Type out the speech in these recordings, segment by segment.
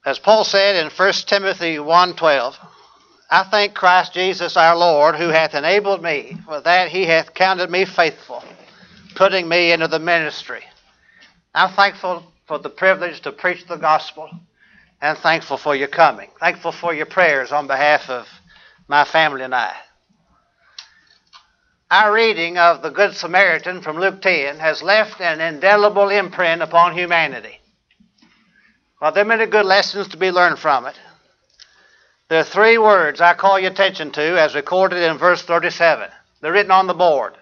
As Paul said in 1 Timothy 1:12, I thank Christ Jesus our Lord, who hath enabled me, for that he hath counted me faithful, putting me into the ministry. I'm thankful for the privilege to preach the gospel, and thankful for your coming. Thankful for your prayers on behalf of my family and I. Our reading of the Good Samaritan from Luke 10 has left an indelible imprint upon humanity. While there are many good lessons to be learned from it, there are three words I call your attention to as recorded in verse 37. They're written on the board.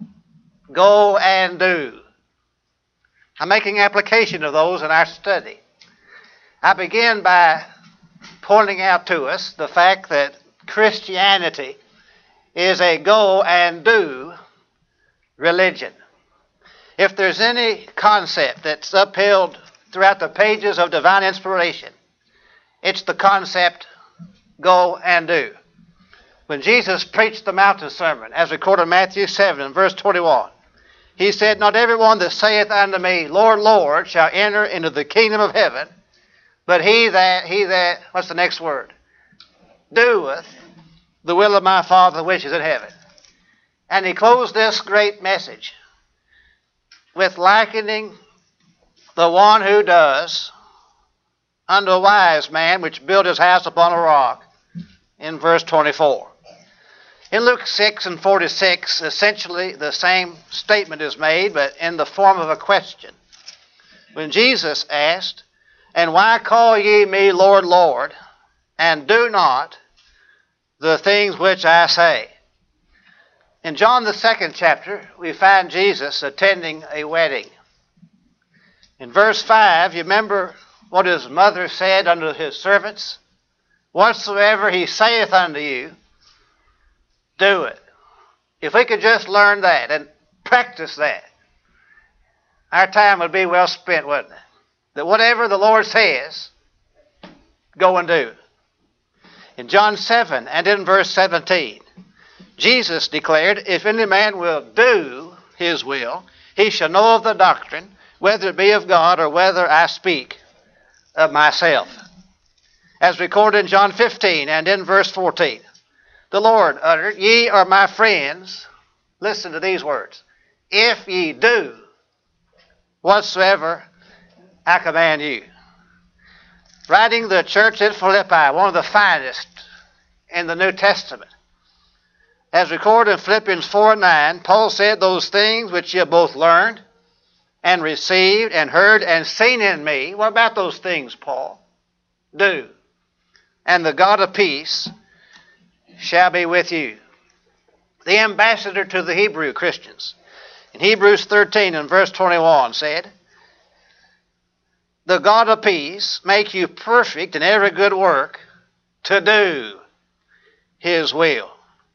Go and do. I'm making application of those in our study. I begin by pointing out to us the fact that Christianity is a go and do religion. If there's any concept that's upheld throughout the pages of divine inspiration, it's the concept go and do. When Jesus preached the mountain sermon, as recorded in Matthew 7 and verse 21, he said, Not everyone that saith unto me, Lord, Lord, shall enter into the kingdom of heaven, but he that, what's the next word? Doeth the will of my Father which is in heaven. And he closed this great message with likening the one who does unto a wise man which built his house upon a rock in verse 24. In Luke 6 and 46, essentially the same statement is made, but in the form of a question. When Jesus asked, And why call ye me Lord, Lord, and do not the things which I say? In John the 2nd chapter, we find Jesus attending a wedding. In verse 5, you remember what his mother said unto his servants? Whatsoever he saith unto you, do it. If we could just learn that and practice that, our time would be well spent, wouldn't it? That whatever the Lord says, go and do. In John 7 and in verse 17, Jesus declared, If any man will do his will, he shall know of the doctrine, whether it be of God or whether I speak of myself. As recorded in John 15 and in verse 14, the Lord uttered, Ye are my friends, listen to these words, if ye do whatsoever I command you. Writing the church at Philippi, one of the finest in the New Testament, as recorded in Philippians 4 and 9, Paul said, Those things which ye have both learned and received and heard and seen in me. What about those things, Paul? Do. And the God of peace shall be with you. The ambassador to the Hebrew Christians, in Hebrews 13 and verse 21 said, The God of peace make you perfect in every good work to do his will.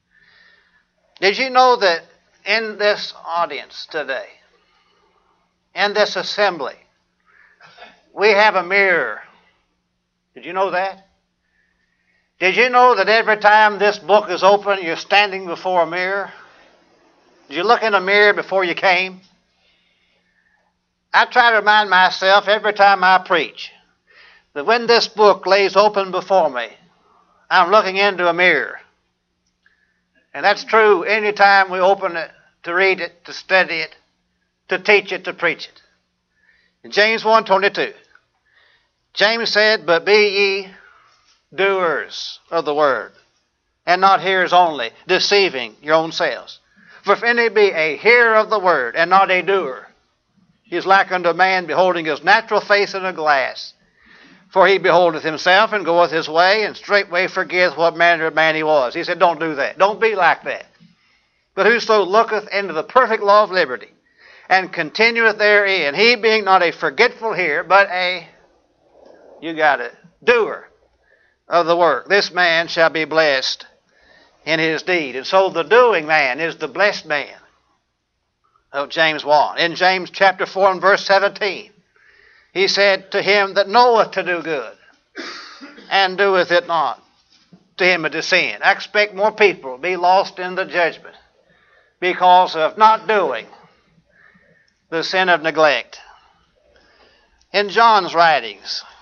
Did you know that in this audience today, in this assembly, we have a mirror? Did you know that? Did you know that every time this book is open, you're standing before a mirror? Did you look in a mirror before you came? I try to remind myself every time I preach that when this book lays open before me, I'm looking into a mirror. And that's true any time we open it, to read it, to study it, to teach it, to preach it. In James 1:22, James said, But be ye doers of the word, and not hearers only, deceiving your own selves. For if any be a hearer of the word, and not a doer, he is like unto a man beholding his natural face in a glass. For he beholdeth himself, and goeth his way, and straightway forgetteth what manner of man he was. He said, don't do that. Don't be like that. But whoso looketh into the perfect law of liberty, and continueth therein, he being not a forgetful hearer, but a, you got it, doer of the work, this man shall be blessed in his deed. And so the doing man is the blessed man of James 1. In James chapter 4 and verse 17, he said, To him that knoweth to do good, and doeth it not, to him it is sin. I expect more people be lost in the judgment because of not doing the sin of neglect. In John's writings,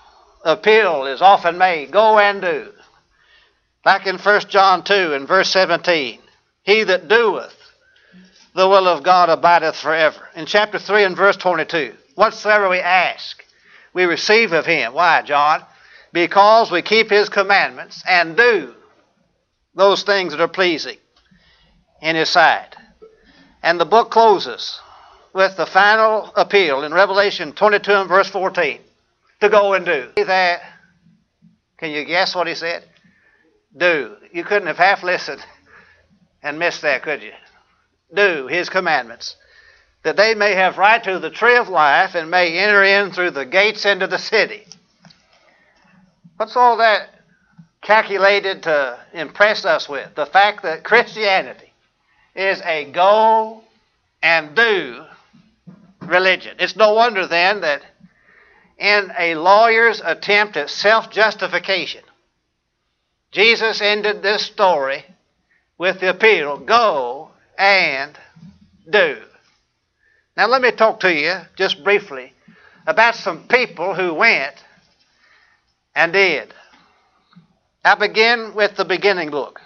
appeal is often made, go and do. Like in 1 John 2 and verse 17, he that doeth the will of God abideth forever. In chapter 3 and verse 22, whatsoever we ask, we receive of him. Why, John? Because we keep his commandments and do those things that are pleasing in his sight. And the book closes with the final appeal in Revelation 22 and verse 14, to go and do. That, can you guess what he said? Do. You couldn't have half listened and missed that, could you? Do his commandments, that they may have right to the tree of life and may enter in through the gates into the city. What's all that calculated to impress us with? The fact that Christianity is a go and do religion. It's no wonder then that in a lawyer's attempt at self-justification, Jesus ended this story with the appeal, go and do. Now let me talk to you just briefly about some people who went and did. I begin with the beginning book.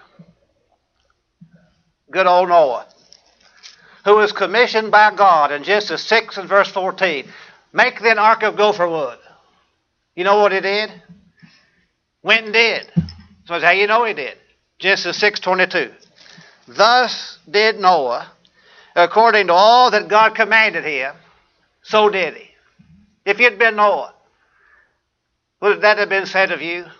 Good old Noah, who was commissioned by God in Genesis 6 and verse 14. Make thee an ark of gopher wood. You know what he did? Went and did. So that's how you know he did. Genesis 6:22. Thus did Noah, according to all that God commanded him, so did he. If you'd been Noah, would that have been said of you?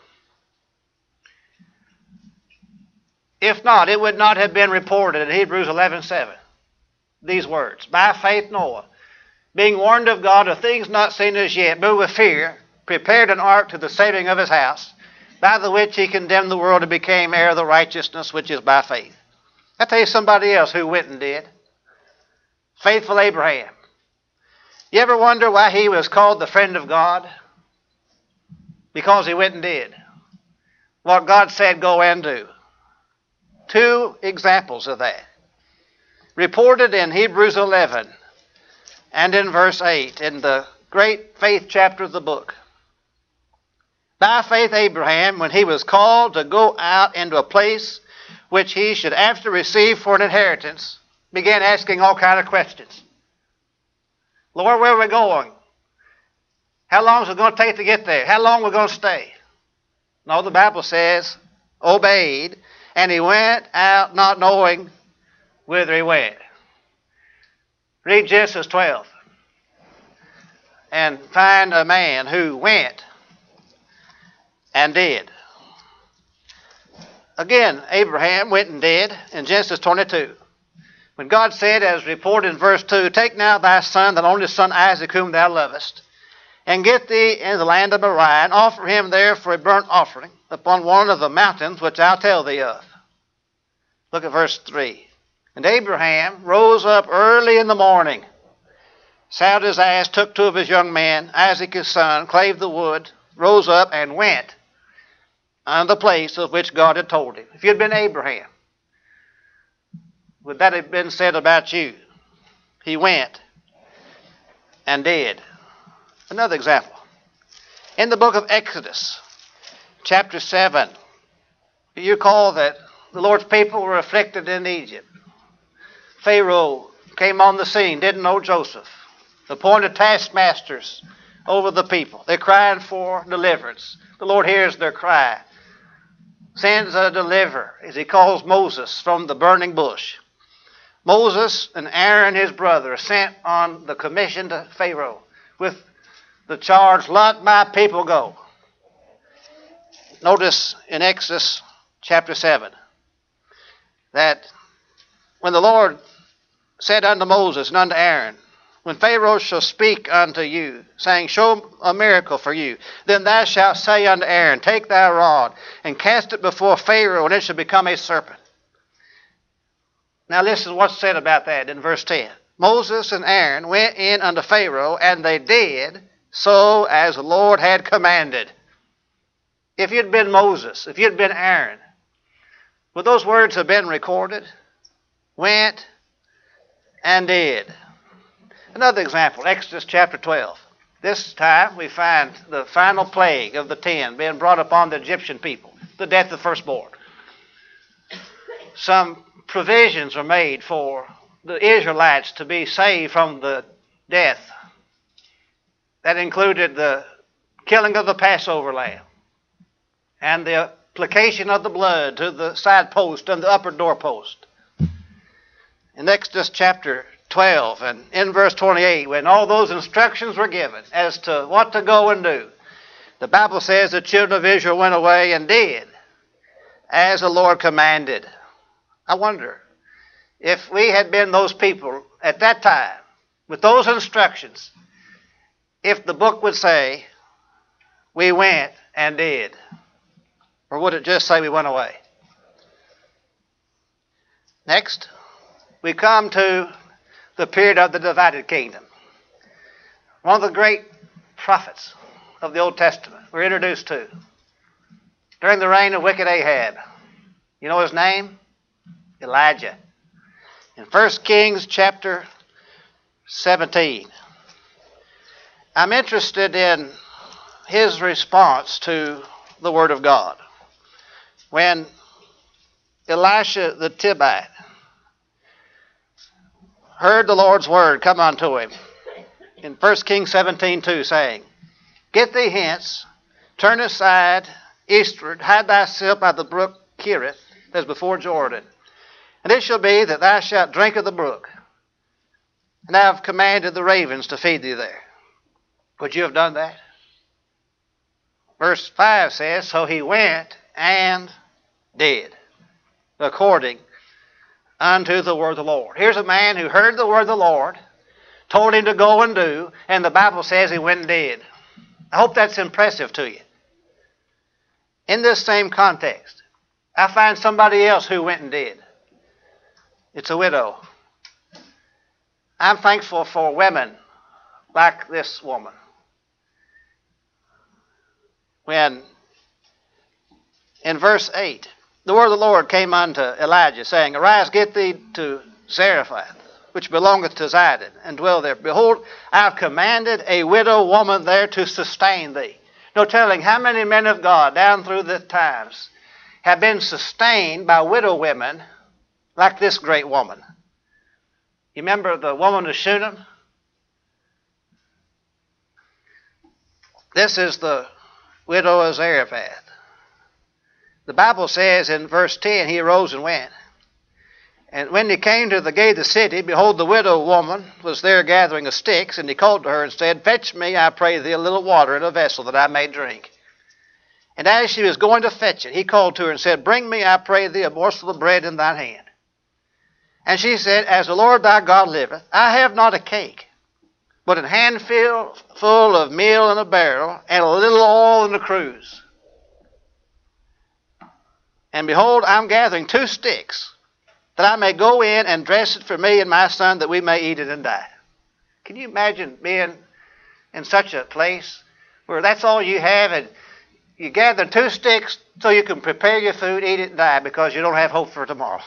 If not, it would not have been reported in Hebrews 11:7. These words, by faith Noah, being warned of God of things not seen as yet, but with fear, prepared an ark to the saving of his house, by the which he condemned the world and became heir of the righteousness which is by faith. I'll tell you somebody else who went and did. Faithful Abraham. You ever wonder why he was called the friend of God? Because he went and did what God said go and do. Two examples of that. Reported in Hebrews 11 and in verse 8 in the great faith chapter of the book. By faith Abraham, when he was called to go out into a place which he should after receive for an inheritance, began asking all kinds of questions. Lord, where are we going? How long is it going to take to get there? How long are we going to stay? No, the Bible says, obeyed, and he went out not knowing whither he went. Read Genesis 12 and find a man who went and did. Again, Abraham went and did in Genesis 22. When God said, as reported in verse 2, take now thy son, thine only son Isaac, whom thou lovest, and get thee in the land of Moriah, and offer him there for a burnt offering upon one of the mountains which I'll tell thee of. Look at verse 3. And Abraham rose up early in the morning, saddled his ass, took two of his young men, Isaac his son, clave the wood, rose up, and went unto the place of which God had told him. If you'd been Abraham, would that have been said about you? He went and did. Another example. In the book of Exodus, chapter 7, you recall that the Lord's people were afflicted in Egypt. Pharaoh came on the scene, didn't know Joseph, appointed taskmasters over the people. They're crying for deliverance. The Lord hears their cry, sends a deliverer, as he calls Moses from the burning bush. Moses and Aaron, his brother, are sent on the commission to Pharaoh with the charge, let my people go. Notice in Exodus chapter 7 that when the Lord said unto Moses and unto Aaron, when Pharaoh shall speak unto you, saying, show a miracle for you, then thou shalt say unto Aaron, take thy rod and cast it before Pharaoh, and it shall become a serpent. Now listen to what's said about that in verse 10. Moses and Aaron went in unto Pharaoh, and they did so as the Lord had commanded. If you'd been Moses, if you'd been Aaron, would those words have been recorded? Went and did. Another example, Exodus chapter 12. This time we find the final plague of the 10 being brought upon the Egyptian people, the death of the firstborn. Some provisions were made for the Israelites to be saved from the death. That included the killing of the Passover lamb and the application of the blood to the side post and the upper doorpost. In Exodus chapter 12 and in verse 28, when all those instructions were given as to what to go and do, the Bible says the children of Israel went away and did as the Lord commanded. I wonder if we had been those people at that time with those instructions, if the book would say, we went and did, or would it just say we went away? Next, we come to the period of the divided kingdom. One of the great prophets of the Old Testament we're introduced to during the reign of wicked Ahab. You know his name? Elijah. In 1 Kings chapter 17, I'm interested in his response to the Word of God. When Elisha the Tishbite heard the Lord's word come unto him in 1 Kings 17:2, saying, Get thee hence, turn aside eastward, hide thyself by the brook Cherith, that is before Jordan. And it shall be that thou shalt drink of the brook, and I have commanded the ravens to feed thee there. Would you have done that? Verse 5 says, So he went and did, according unto the word of the Lord. Here's a man who heard the word of the Lord, told him to go and do, and the Bible says he went and did. I hope that's impressive to you. In this same context, I find somebody else who went and did. It's a widow. I'm thankful for women like this woman. When in verse 8, the word of the Lord came unto Elijah, saying, Arise, get thee to Zarephath, which belongeth to Zidon, and dwell there. Behold, I have commanded a widow woman there to sustain thee. No telling how many men of God down through the times have been sustained by widow women like this great woman. You remember the woman of Shunem? This is the widow of Zarephath. The Bible says in verse 10, he arose and went. And when he came to the gate of the city, behold, the widow woman was there gathering of sticks, and he called to her and said, Fetch me, I pray thee, a little water in a vessel that I may drink. And as she was going to fetch it, he called to her and said, Bring me, I pray thee, a morsel of bread in thine hand. And she said, As the Lord thy God liveth, I have not a cake, but an handful full of meal in a barrel, and a little oil in a cruse. And behold, I'm gathering 2 sticks, that I may go in and dress it for me and my son, that we may eat it and die. Can you imagine being in such a place where that's all you have, and you gather 2 sticks so you can prepare your food, eat it, and die because you don't have hope for tomorrow?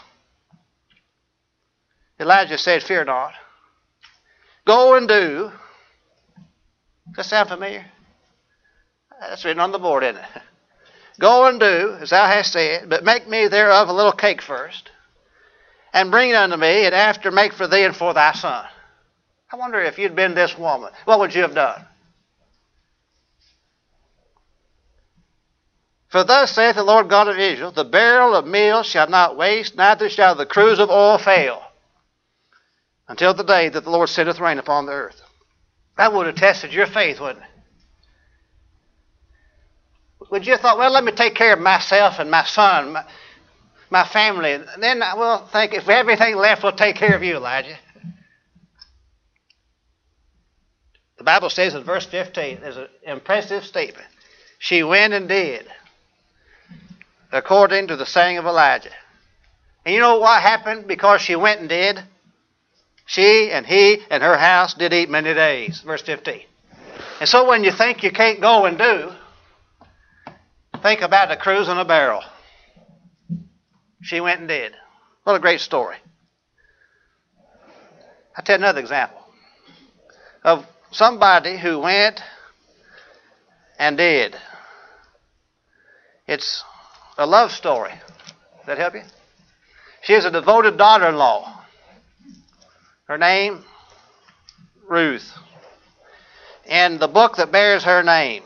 Elijah said, Fear not. Go and do. Does that sound familiar? That's written on the board, isn't it? Go and do, as thou hast said, but make me thereof a little cake first, and bring it unto me, and after make for thee and for thy son. I wonder if you'd been this woman, what would you have done? For thus saith the Lord God of Israel, The barrel of meal shall not waste, neither shall the cruse of oil fail, until the day that the Lord sendeth rain upon the earth. That would have tested your faith, wouldn't it? Would you have thought, well, let me take care of myself and my son, my family, and then we'll think if we have anything left, we'll take care of you, Elijah. The Bible says in verse 15, there's an impressive statement. She went and did, according to the saying of Elijah. And you know what happened because she went and did? She and he and her house did eat many days. Verse 15. And so when you think you can't go and do, think about a cruse in a barrel. She went and did. What a great story. I'll tell you another example of somebody who went and did. It's a love story. Does that help you? She is a devoted daughter-in-law. Her name, Ruth. In the book that bears her name,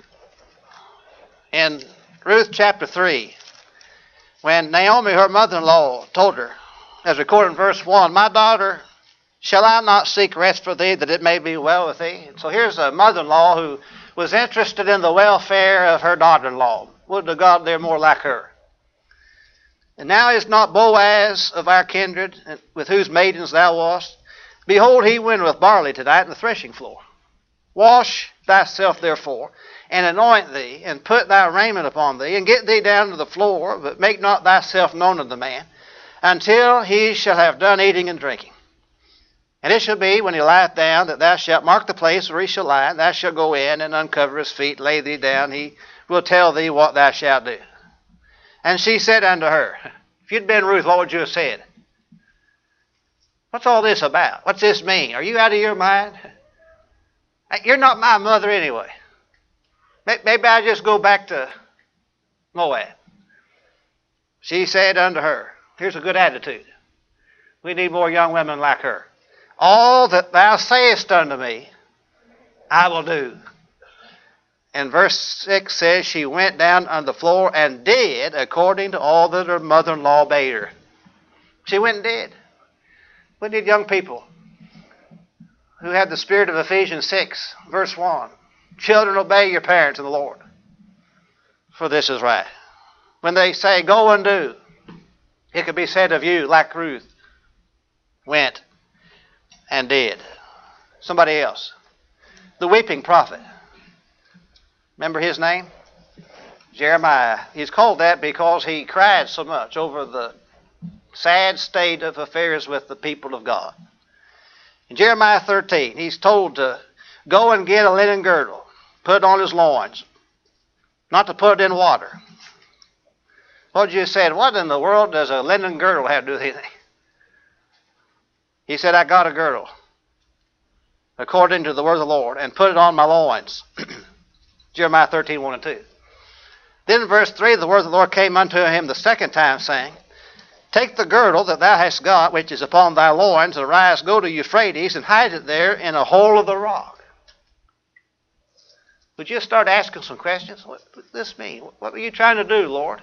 in Ruth chapter 3, when Naomi, her mother-in-law, told her, as recorded in verse 1, "My daughter, shall I not seek rest for thee, that it may be well with thee?" And so here's a mother-in-law who was interested in the welfare of her daughter-in-law. Would to God they're more like her. And now is not Boaz of our kindred, with whose maidens thou wast? Behold, he winnoweth barley tonight in the threshing floor. Wash thyself therefore, and anoint thee, and put thy raiment upon thee, and get thee down to the floor, but make not thyself known unto the man, until he shall have done eating and drinking. And it shall be, when he lieth down, that thou shalt mark the place where he shall lie, and thou shalt go in and uncover his feet, lay thee down, he will tell thee what thou shalt do. And she said unto her, if you'd been Ruth, what would you have said? What's all this about? What's this mean? Are you out of your mind? You're not my mother anyway. Maybe I just go back to Moab. She said unto her, here's a good attitude. We need more young women like her. All that thou sayest unto me, I will do. And verse 6 says, she went down on the floor and did according to all that her mother-in-law bade her. She went and did. We need young people who have the spirit of Ephesians 6, verse 1. Children, obey your parents in the Lord, for this is right. When they say, go and do, it could be said of you, like Ruth, went and did. Somebody else. The weeping prophet. Remember his name? Jeremiah. He's called that because he cried so much over the sad state of affairs with the people of God. In Jeremiah 13, he's told to go and get a linen girdle, put it on his loins, not to put it in water. What you said, what in the world does a linen girdle have to do with anything? He said, I got a girdle, according to the word of the Lord, and put it on my loins. Jeremiah 13, 1 and 2. Then in verse 3, the word of the Lord came unto him the second time, saying, take the girdle that thou hast got, which is upon thy loins, and arise, go to Euphrates, and hide it there in a hole of the rock. Would you start asking some questions? What does this mean? What were you trying to do, Lord?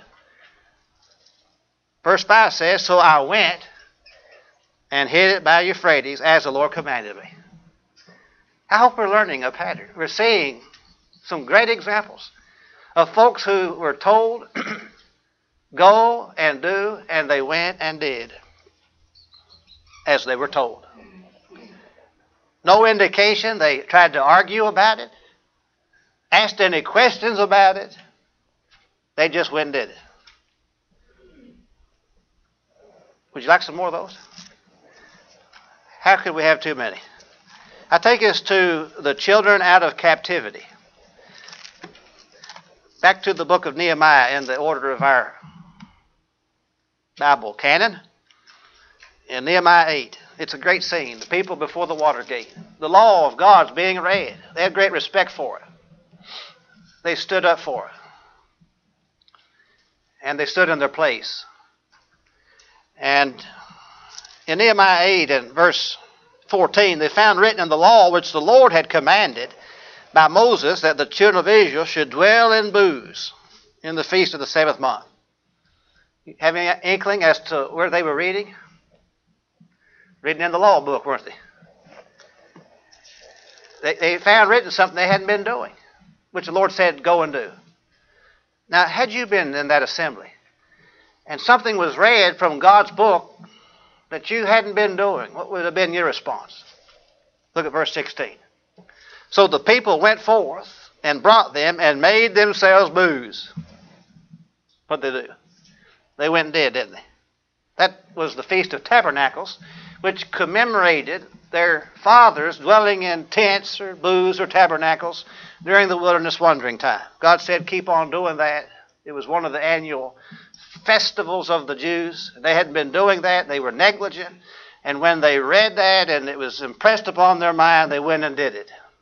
Verse 5 says, so I went and hid it by Euphrates, as the Lord commanded me. I hope we're learning a pattern. We're seeing some great examples of folks who were told, go and do, and they went and did as they were told. No indication they tried to argue about it, asked any questions about it. They just went and did it. Would you like some more of those? How could we have too many? I take us to the children out of captivity. Back to the book of Nehemiah in the order of our Bible canon. In Nehemiah 8, it's a great scene. The people before the water gate. The law of God's being read. They had great respect for it. They stood up for it. And they stood in their place. And in Nehemiah 8 and verse 14, they found written in the law which the Lord had commanded by Moses that the children of Israel should dwell in booths in the feast of the 7th month. Have any inkling as to where they were reading? Reading in the law book, weren't they? They found written something they hadn't been doing, which the Lord said, go and do. Now, had you been in that assembly, and something was read from God's book that you hadn't been doing, what would have been your response? Look at verse 16. So the people went forth and brought them and made themselves booths. What did they do? They went and did, didn't they? That was the Feast of Tabernacles, which commemorated their fathers dwelling in tents or booths or tabernacles during the wilderness wandering time. God said, keep on doing that. It was one of the annual festivals of the Jews. They hadn't been doing that. They were negligent. And when they read that and it was impressed upon their mind, they went and did it.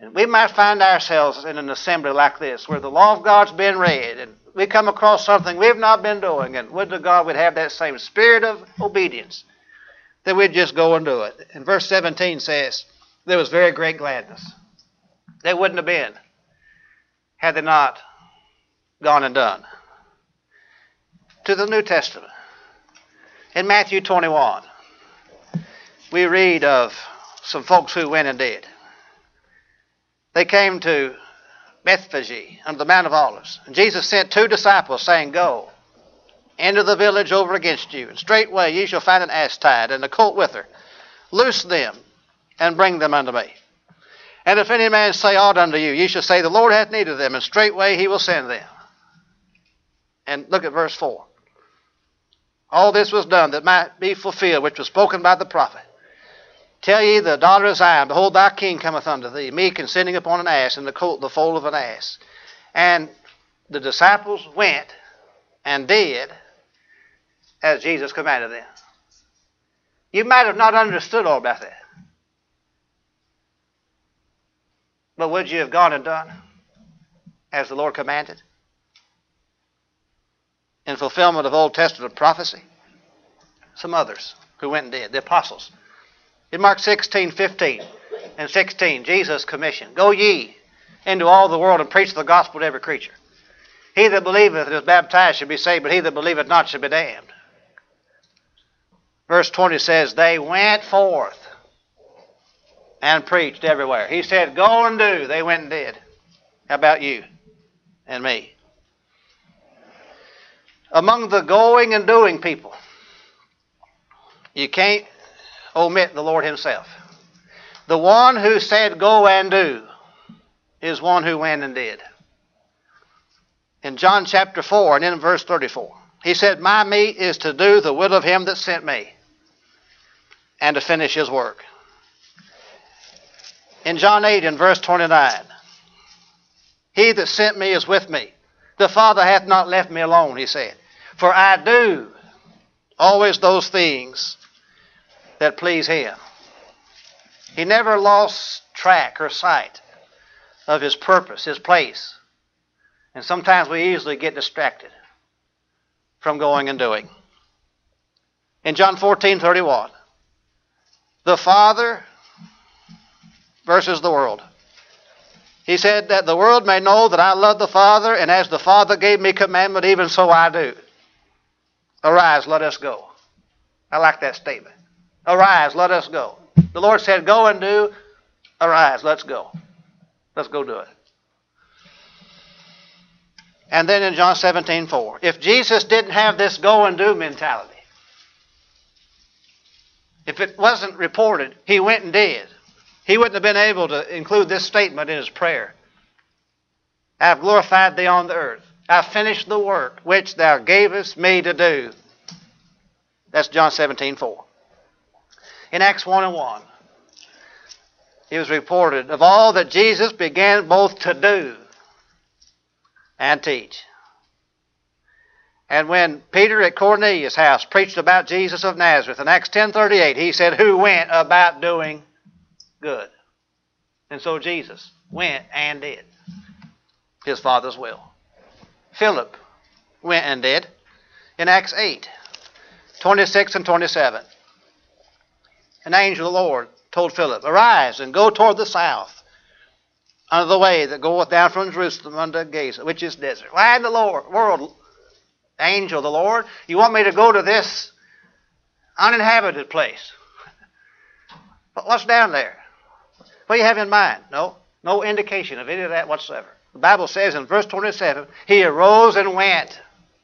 And we might find ourselves in an assembly like this where the law of God's been read and we come across something we've not been doing, and would to God we'd have that same spirit of obedience, that we'd just go and do it. And verse 17 says, there was very great gladness. They wouldn't have been had they not gone and done. To the New Testament. In Matthew 21, we read of some folks who went and did. They came to Bethphage under the Mount of Olives. And Jesus sent 2 disciples, saying, Go into the village over against you, and straightway ye shall find an ass tied, and a colt with her. Loose them, and bring them unto me. And if any man say aught unto you, ye shall say, The Lord hath need of them, and straightway he will send them. And look at verse 4. All this was done that might be fulfilled, which was spoken by the prophet. Tell ye the daughter of Zion, Behold, thy king cometh unto thee, meek and sitting upon an ass, and the colt the foal of an ass. And the disciples went and did as Jesus commanded them. You might have not understood all about that. But would you have gone and done as the Lord commanded? In fulfillment of Old Testament prophecy? Some others who went and did, the apostles. In Mark 16:15 and 16, Jesus commissioned, Go ye into all the world and preach the gospel to every creature. He that believeth and is baptized shall be saved, but he that believeth not shall be damned. Verse 20 says, They went forth and preached everywhere. He said, Go and do. They went and did. How about you and me? Among the going and doing people, you can't omit the Lord himself. The one who said, Go and do, is one who went and did. In John chapter 4 and in verse 34, he said, My meat is to do the will of him that sent me, and to finish his work. In John 8 and verse 29, He that sent me is with me. The Father hath not left me alone, he said. For I do always those things that please him. He never lost track or sight of his purpose, his place. And sometimes we easily get distracted from going and doing. In John 14:31, the Father versus the world. He said that the world may know that I love the Father, and as the Father gave me commandment, even so I do. Arise, let us go. I like that statement. Arise, let us go. The Lord said, Go and do. Arise, let's go. Let's go do it. And then in John 17:4, if Jesus didn't have this go and do mentality, if it wasn't reported, he went and did, he wouldn't have been able to include this statement in his prayer. I have glorified thee on the earth. I have finished the work which thou gavest me to do. That's John 17:4. In Acts 1:1, it was reported of all that Jesus began both to do and teach. And when Peter at Cornelius' house preached about Jesus of Nazareth in Acts 10:38, he said, Who went about doing good. And so Jesus went and did his Father's will. Philip went and did in Acts 8:26 and 27. An angel of the Lord told Philip, Arise and go toward the south, unto the way that goeth down from Jerusalem unto Gaza, which is desert. Why in the world, angel of the Lord, you want me to go to this uninhabited place? But what's down there? What do you have in mind? No indication of any of that whatsoever. The Bible says in verse 27, he arose and went.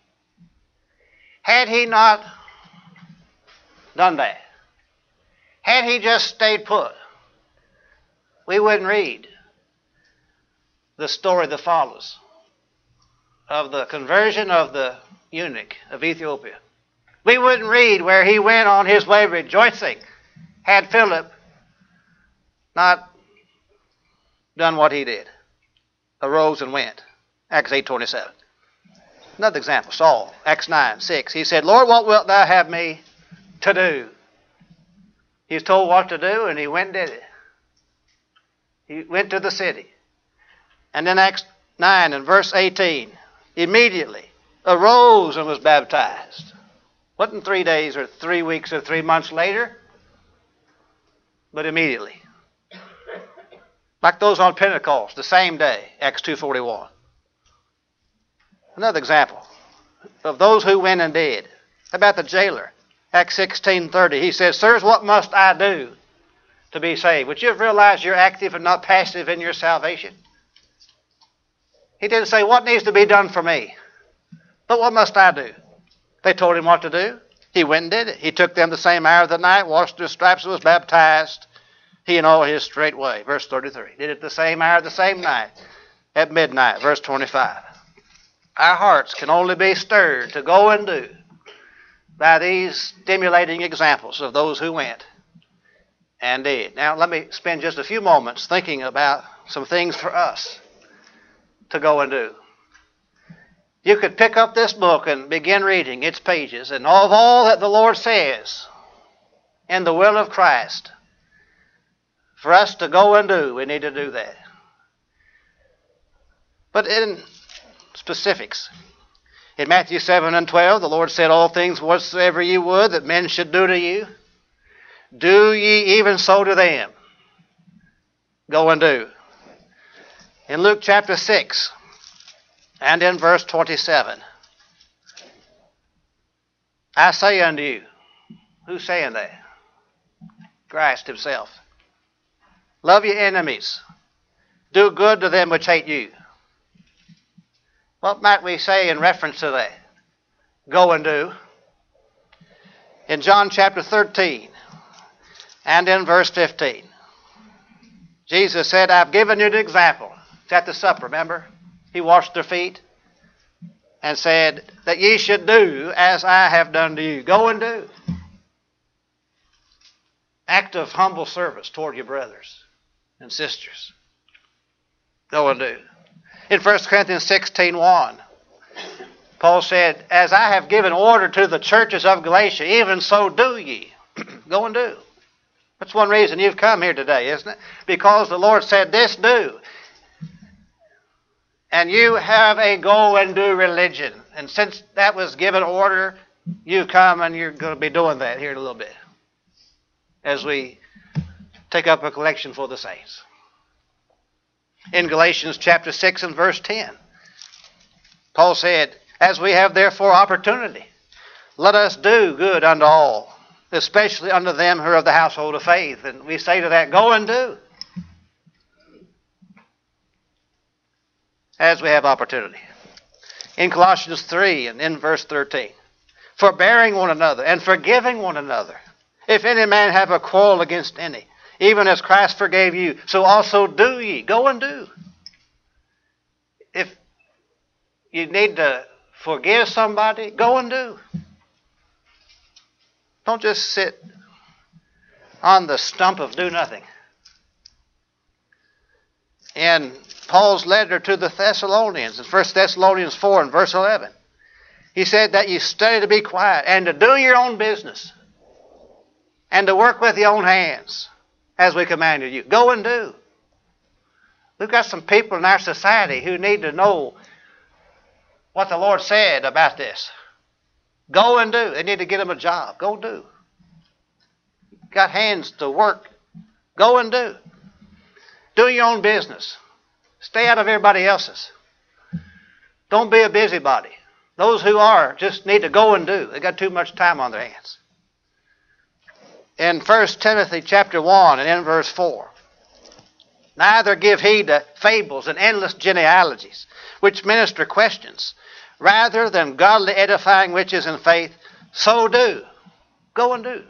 Had he not done that, had he just stayed put, we wouldn't read the story that follows of the conversion of the eunuch of Ethiopia. We wouldn't read where he went on his way rejoicing had Philip not done what he did. Arose and went. Acts 8:27. Another example, Saul, Acts 9:6. He said, Lord, what wilt thou have me to do? He was told what to do, and he went and did it. He went to the city. And then Acts 9 and verse 18, immediately arose and was baptized. Wasn't 3 days or 3 weeks or 3 months later, but immediately. Like those on Pentecost, the same day, Acts 2:41. Another example of those who went and did. How about the jailer? Acts 16:30. He says, "Sirs, what must I do to be saved?" Would you have realized you're active and not passive in your salvation? He didn't say, "What needs to be done for me?" But what must I do? They told him what to do. He went and did it. He took them the same hour of the night, washed their stripes, and was baptized, he and all his straightway. Verse 33. Did it the same hour, the same night, at midnight. Verse 25. Our hearts can only be stirred to go and do by these stimulating examples of those who went and did. Now, let me spend just a few moments thinking about some things for us to go and do. You could pick up this book and begin reading its pages, and of all that the Lord says in the will of Christ, for us to go and do, we need to do that. But in specifics, in Matthew 7 and 12, the Lord said, "All things whatsoever ye would that men should do to you, do ye even so to them." Go and do. In Luke chapter 6 and in verse 27, I say unto you, who's saying that? Christ himself. Love your enemies. Do good to them which hate you. What might we say in reference to that? Go and do. In John chapter 13 and in verse 15, Jesus said, "I've given you an example." It's at the supper, remember? He washed their feet and said that ye should do as I have done to you. Go and do. Act of humble service toward your brothers and sisters. Go and do. In 1 Corinthians 16:1, Paul said, "As I have given order to the churches of Galatia, even so do ye." Go and do. That's one reason you've come here today, isn't it? Because the Lord said, "This do." And you have a go and do religion. And since that was given order, you've come and you're going to be doing that here in a little bit as we take up a collection for the saints. In Galatians chapter 6 and verse 10, Paul said, "As we have therefore opportunity, let us do good unto all, especially unto them who are of the household of faith." And we say to that, go and do. As we have opportunity. In Colossians 3 and in verse 13, "Forbearing one another and forgiving one another, if any man have a quarrel against any, even as Christ forgave you, so also do ye." Go and do. If you need to forgive somebody, go and do. Don't just sit on the stump of do nothing. In Paul's letter to the Thessalonians, in 1 Thessalonians 4 and verse 11, he said that you study to be quiet and to do your own business and to work with your own hands as we commanded you. Go and do. We've got some people in our society who need to know what the Lord said about this. Go and do. They need to get them a job. Go do. Got hands to work. Go and do. Do your own business. Stay out of everybody else's. Don't be a busybody. Those who are just need to go and do. They got too much time on their hands. In 1 Timothy chapter 1 and in verse 4, "Neither give heed to fables and endless genealogies, which minister questions, rather than godly edifying which is in faith, so do." Go and do.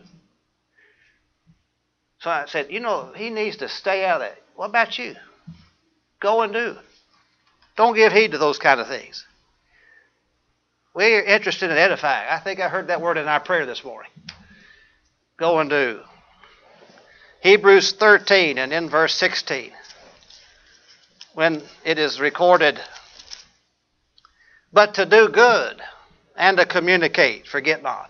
So I said, he needs to stay out of that. What about you? Go and do. Don't give heed to those kind of things. We're interested in edifying. I think I heard that word in our prayer this morning. Go and do. Hebrews 13 and in verse 16, when it is recorded, "But to do good and to communicate, forget not.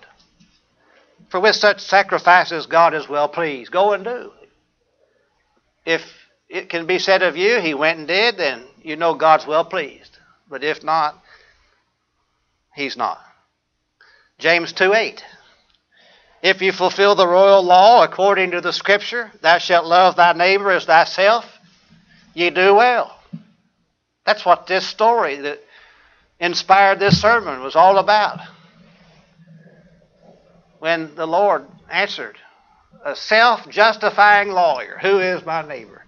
For with such sacrifices God is well pleased." Go and do. If it can be said of you, he went and did, then you know God's well pleased. But if not, he's not. James 2:8. If you fulfill the royal law according to the Scripture, thou shalt love thy neighbor as thyself, ye do well. That's what this story that inspired this sermon was all about. When the Lord answered, a self-justifying lawyer, who is my neighbor?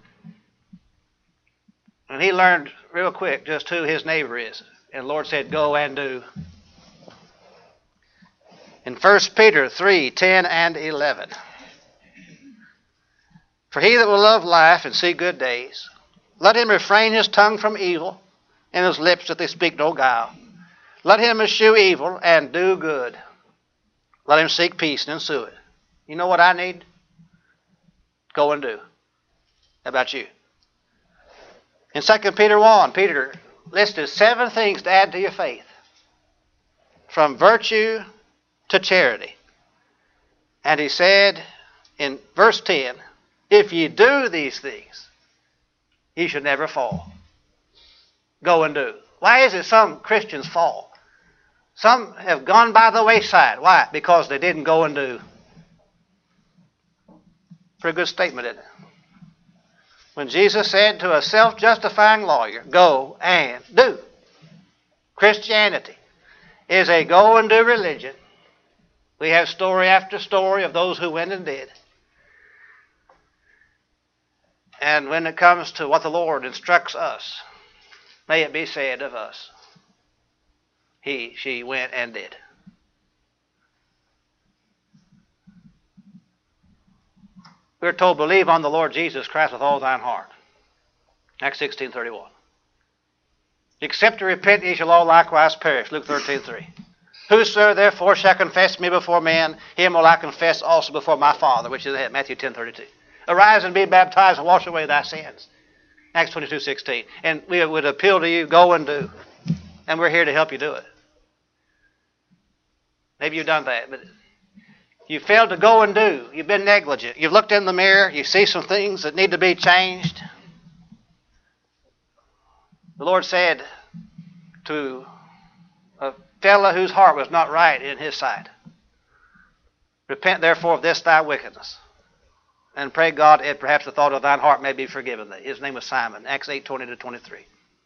And he learned real quick just who his neighbor is. And the Lord said, go and do. In 1 Peter 3:10 and 11. For he that will love life and see good days, let him refrain his tongue from evil, and his lips that they speak no guile. Let him eschew evil and do good. Let him seek peace and ensue it. You know what I need? Go and do. How about you? In 2 Peter 1, Peter listed 7 things to add to your faith. From virtue to charity. And he said in verse 10, if ye do these things, ye shall never fall. Go and do. Why is it some Christians fall? Some have gone by the wayside. Why? Because they didn't go and do. Pretty good statement, isn't it? When Jesus said to a self-justifying lawyer, go and do. Christianity is a go and do religion. We have story after story of those who went and did. And when it comes to what the Lord instructs us, may it be said of us, she went and did. We're told, believe on the Lord Jesus Christ with all thine heart. Acts 16:31. Except to repent, ye shall all likewise perish. Luke 13:3. Whosoever therefore shall confess me before men, him will I confess also before my Father, which is in heaven. Matthew 10:32. Arise and be baptized and wash away thy sins. Acts 22:16. And we would appeal to you, go and do. And we're here to help you do it. Maybe you've done that, but you failed to go and do. You've been negligent. You've looked in the mirror. You see some things that need to be changed. The Lord said to a fellow whose heart was not right in his sight, repent therefore of this thy wickedness, and pray God that perhaps the thought of thine heart may be forgiven thee. His name was Simon. Acts 8:20-23.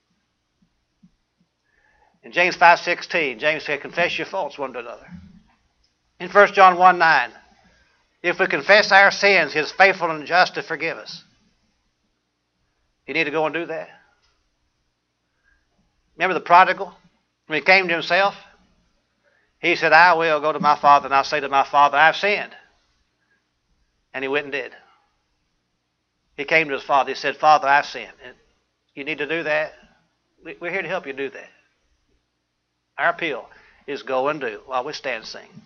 In James 5:16, James said, confess your faults one to another. In 1 John 1:9, if we confess our sins, he is faithful and just to forgive us. You need to go and do that. Remember the prodigal? When he came to himself, he said, I will go to my father and I'll say to my father, I've sinned. And he went and did. He came to his father. He said, Father, I've sinned. And you need to do that. We're here to help you do that. Our appeal is go and do while we stand and sing.